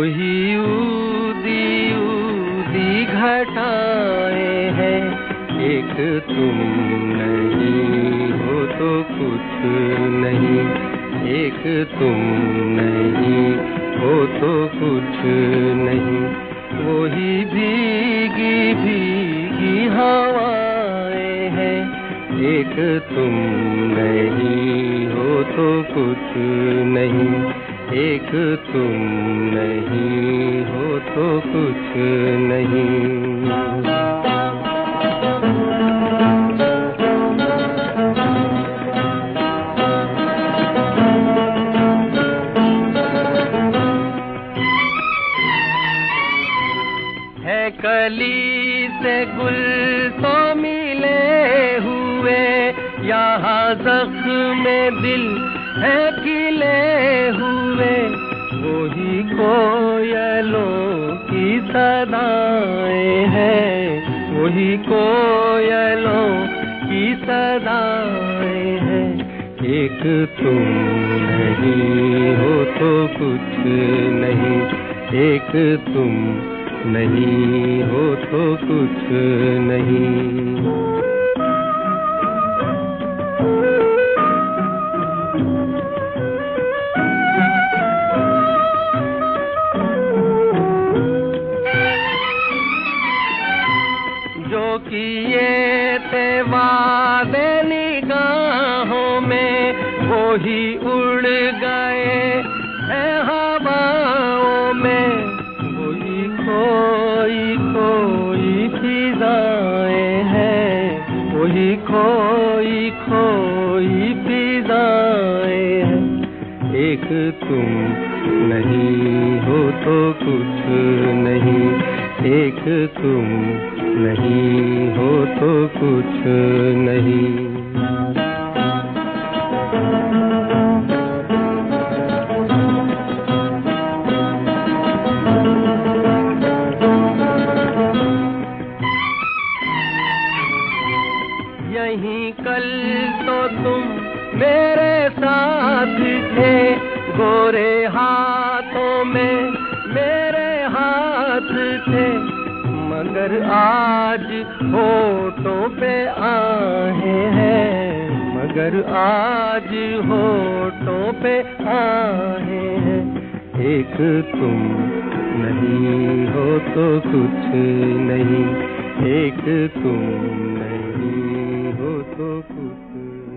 ही ऊदी ऊदी घटाएं हैं, एक तुम नहीं हो तो कुछ नहीं, एक तुम नहीं हो तो कुछ नहीं। वही भीगी भीगी हवाएं हैं, एक तुम नहीं हो तो कुछ नहीं, एक तुम नहीं हो तो कुछ नहीं। है कली से गुल तो मिले हुए, यहाँ ज़ख्म दिल है खिले हुए। वही कोयलों की सदाएं हैं, वही कोयलों की सदाएं हैं। एक तुम नहीं हो तो कुछ नहीं, एक तुम नहीं हो तो कुछ नहीं। जो किए थे वादे निगाहों में, वो ही उड़ गए हैं हवाओं में। वही खोई खोई फिजाएं हैं, वही खोई खोई फिजाएं हैं। एक तुम नहीं हो तो कुछ नहीं, एक तुम नहीं हो तो कुछ नहीं। यहीं कल तो तुम मेरे साथ थे, गोरे हाथों में मेरे हाथ थे। मगर आज होठों पे आहें हैं, मगर आज होठों पे आहें हैं। एक तुम नहीं हो तो कुछ नहीं, एक तुम नहीं हो तो कुछ